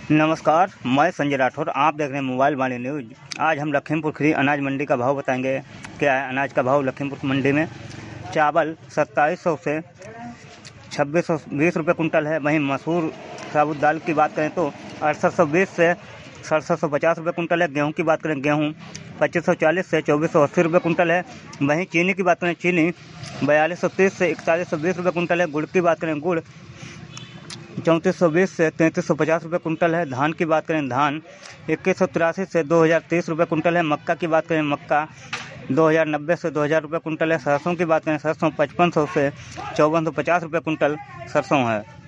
नमस्कार, मैं संजय राठौर। आप देख रहे हैं मोबाइल वाणी न्यूज। आज हम लखीमपुर खीरी अनाज मंडी का भाव बताएंगे। क्या है अनाज का भाव लखीमपुर मंडी में? चावल 2700 से 2620 रुपये कुंटल है। वहीं मसूर साबुत दाल की बात करें तो 6820 से 6750 रुपये कुंटल है। गेहूं की बात करें, गेहूं 2540 से 2480 रुपये कुंटल है। वहीं चीनी की बात करें, चीनी 4230 से 4120 रुपये कुंटल है। गुड़ की बात करें, गुड़ 3420 से 3350 रुपये कुंटल है। धान की बात करें, धान 2183 से 2030 रुपये कुंटल है। मक्का की बात करें, मक्का 2090 से 2000 रुपये कुंटल है। सरसों की बात करें, सरसों 5500 से 5450 रुपये कुंटल सरसों है।